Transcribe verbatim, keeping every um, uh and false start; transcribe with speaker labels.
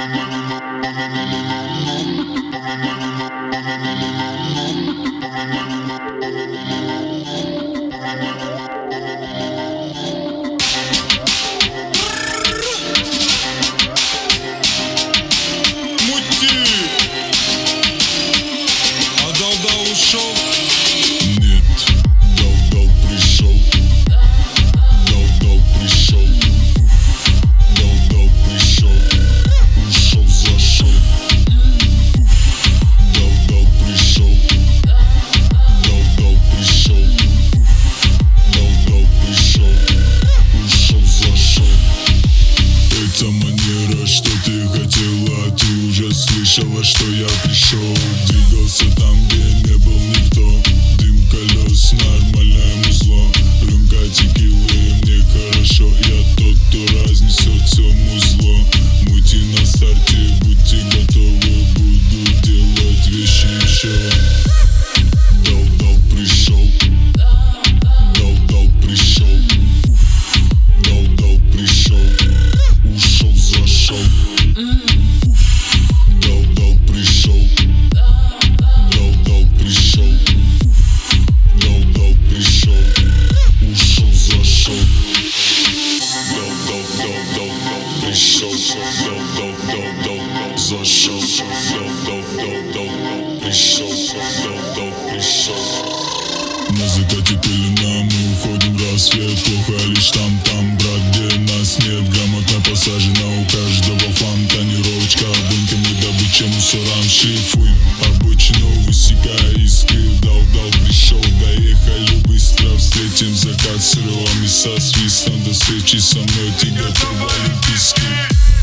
Speaker 1: Слышала, что я пришел, двигался там, где не был никто. Дым колес, нормальное музло, рюмка текилы, мне хорошо. Я тот, кто разнесет все музло. Мути на старте, будьте готовы, буду делать вещи еще. Дал-дал пришел, дал-дал пришел, дал-дал пришел, ушел, зашел. Пришел, дал, дал, дал, дал, зашел, дал, дал, дал, дал, пришел, дал, дал, пришел. На закате пелена, мы уходим в рассвет. Плохо лишь там, там, брат, где нас нет. Грамотно посажена у каждого фан. Тонировочка обойками, добыча мусорам. Шлифуем обочину, высекая искры. Дал, дал, пришел, доехали быстро. Встретим закат с ревами, со свистом. До встречи со мной, ты готова, олимпийский.